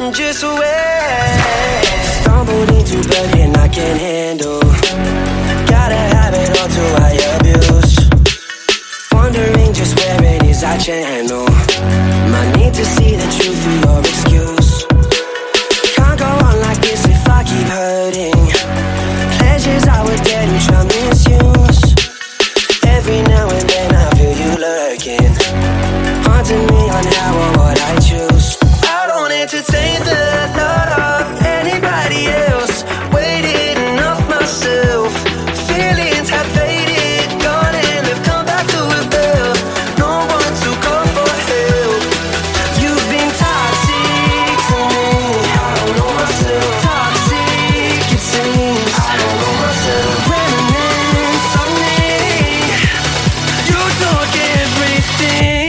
Just wait. Stumbled into burden I can't handle. Gotta have it all to I abuse. Wondering just where it is I channel my need to see the truth through your excuse. Can't go on like this if I keep hurting. Pleasures I would get and try misuse. Every now and then I feel you lurking, haunting me on how or what I choose. I don't entertain the thought of anybody else. Waited enough myself. Feelings have faded, gone and they've come back to rebel. No one to call for help. You've been toxic to me. I don't know myself. Toxic it seems. I don't know myself. Remnants of me. You took everything.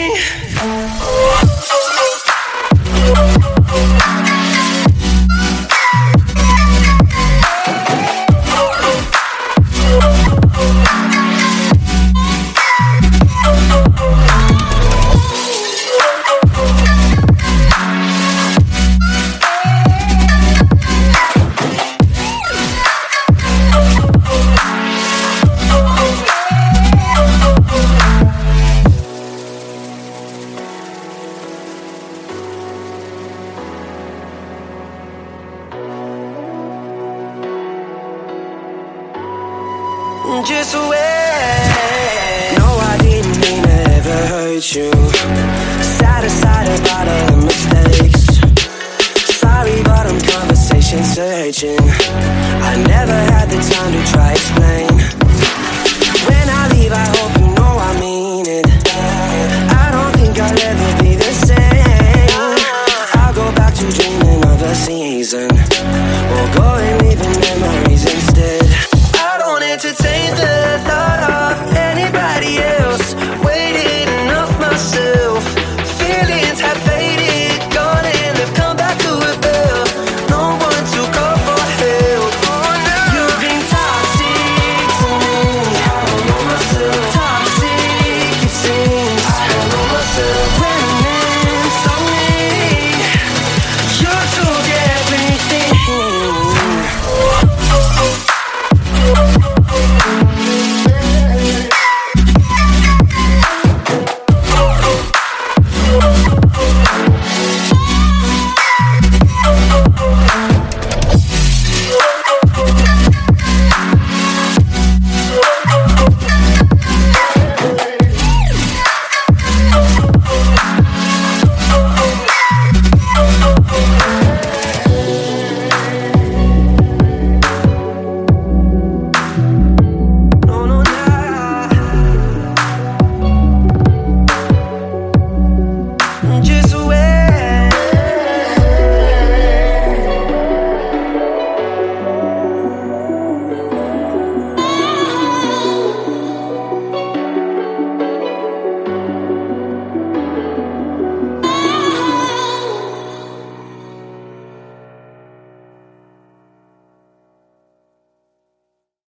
Just wait. No, I didn't mean to ever hurt you. Sad aside about all the mistakes. Sorry, but I'm conversation searching. I